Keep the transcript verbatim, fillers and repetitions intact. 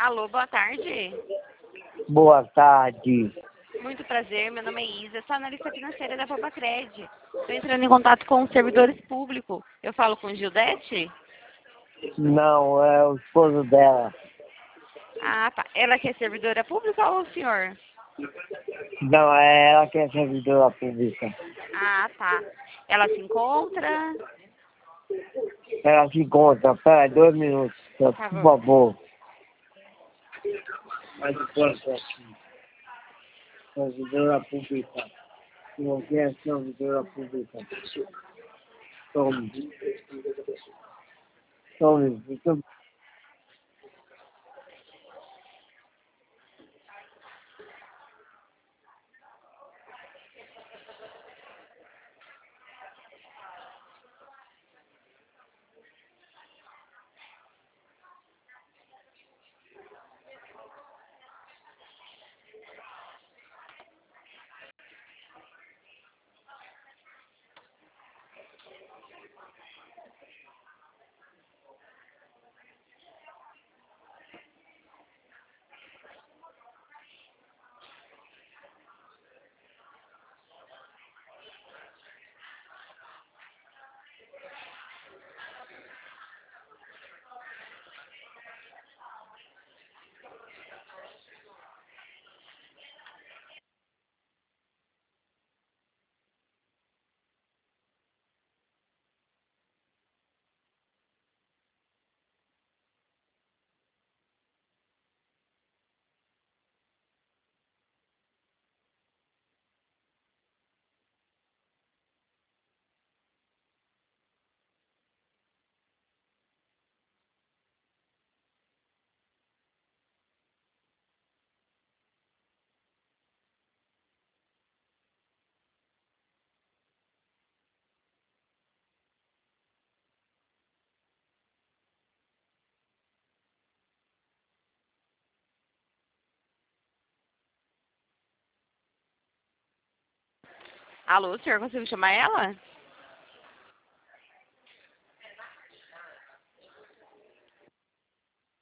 Alô, boa tarde. Boa tarde. Muito prazer, meu nome é Isa, sou analista financeira da Pobacred. Estou entrando em contato com os servidores públicos. Eu falo com Gildete? Não, é o esposo dela. Ah, tá. Ela que é servidora pública ou o senhor? Não, é ela que é servidora pública. Ah, tá. Ela se encontra? Ela se encontra. Pera, dois minutos, por Por favor. favor. Mas enquanto aqui, servidora pública. Você é servidora pública. Tome. Tome. Então, Alô, o senhor conseguiu chamar ela?